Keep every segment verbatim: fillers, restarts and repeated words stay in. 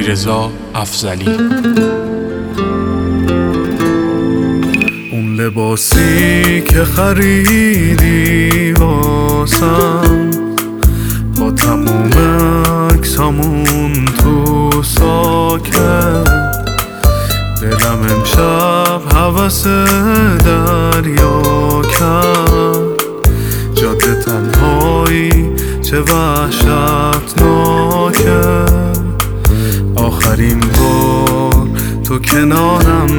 علیرضا افضلی. اون لباسی که خریدی واسم با تموم عکسامون تو ساکت، دلم امشب هوس دریا کرد. جاده تنهایی چه وحشتناکه، آخرین بار تو کنارم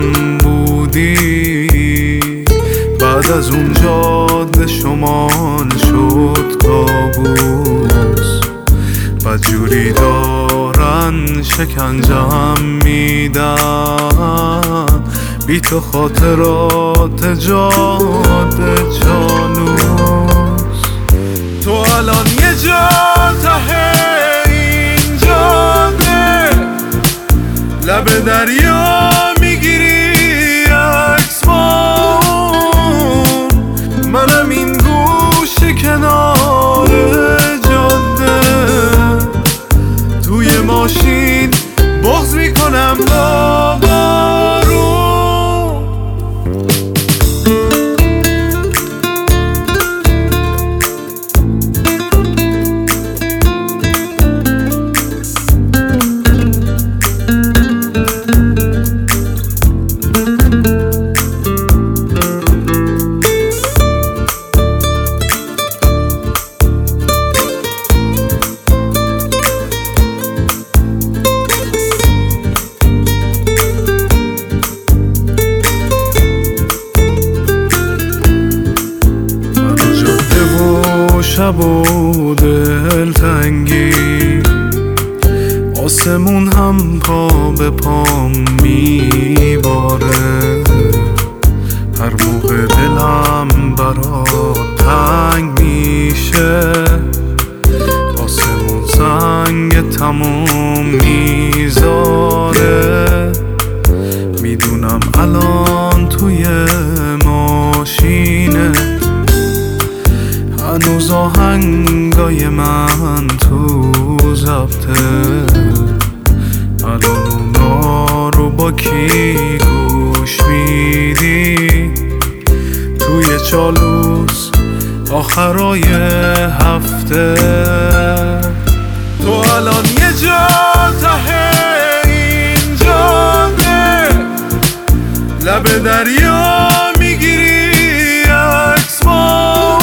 بودی، بعد از اون جاده شمال شد کابوس. بدجوری دارن شکنجم میدن، بی تو خاطرات جاده جانوس. تو الان یه جا ته این جاده، لب دریا میگیری عکس با منم این گوشه کنار جاده، توی ماشین بغض میکنم با بارون. شب و دلتنگی، آسمون هم پا به پام میباره. هر موقع دلم برات تنگ میشه، آسمون سنگ تموم میذاره. میدونم الان توی ماشینه، هنوز آهنگای من تو ضبطه. الان اونا رو با کی گوش میدی؟ توی چالوس آخرای هفته. تو الان یه جا ته این جاده، لب دریا میگیری عکس با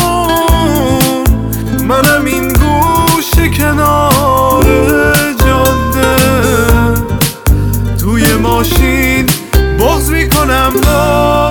منم این گوشه کنار جاده، توی ماشین بغض میکنم با